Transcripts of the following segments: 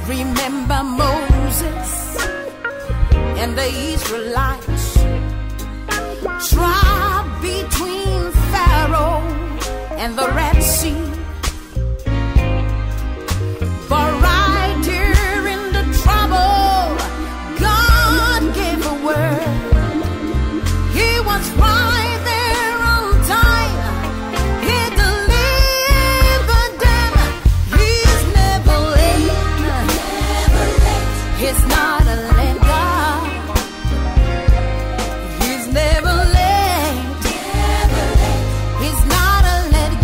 Remember Moses and the Israelites trapped between Pharaoh and the Red Sea. But right here in the trouble, God gave a word. He was right there on time. He delivered them. He's never late. He's not a late God. He's never late. He's not a late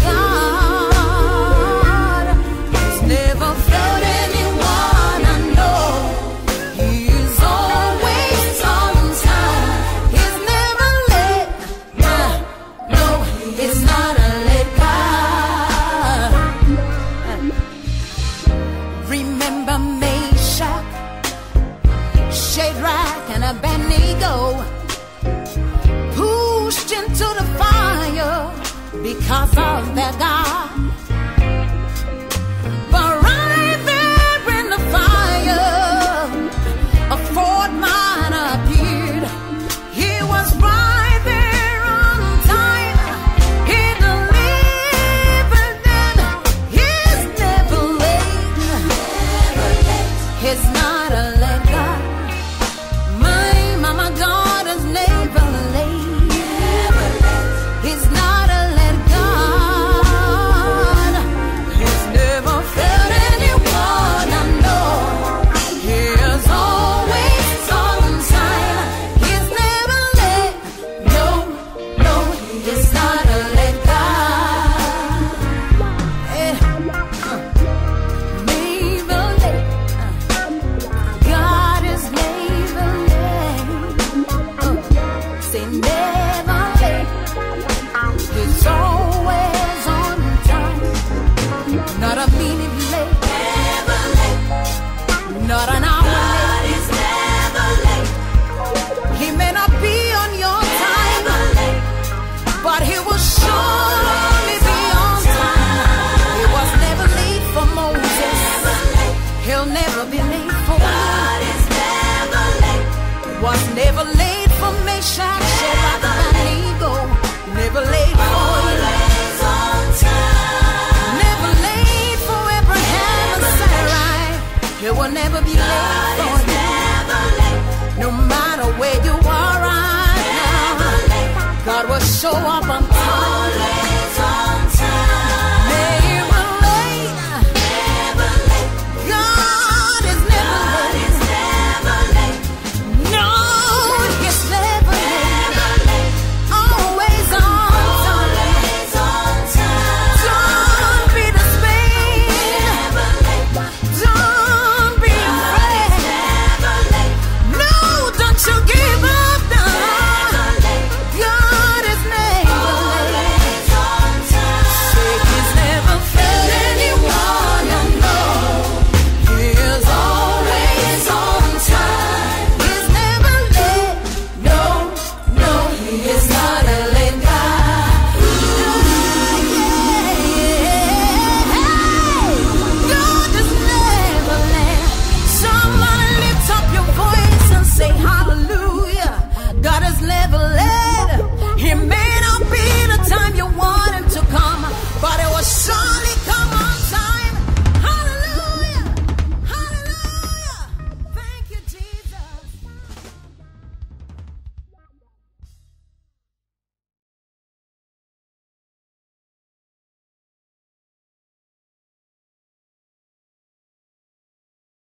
God. He's never failed anyone I know. He is always on time. He's never late. No, he's not a late God. Remember Meshach, Shadrach, and Abednego pushed into the fire because of their God. But right there in the fire, a fourth man appeared. He was right there on time. He delivered them. He's never late. He's not a late God. My mama God is never late. He's not a late God. He's never failed anyone I know. He is always on time. He's never late. No, he's not a late God. Never late. God is never late. Say never late. He's always on time. Not a minute late. Never late. Not an hour late. He's never late. He may not be on your time, but he will surely be on time. He was never late for Moses. He'll never be late for you. Was never late for Meshach, Shadrach, and Abednego. Never late for you. Never late for Abraham and Sarai. He will never be late for you. No matter where you are right now, God will show up on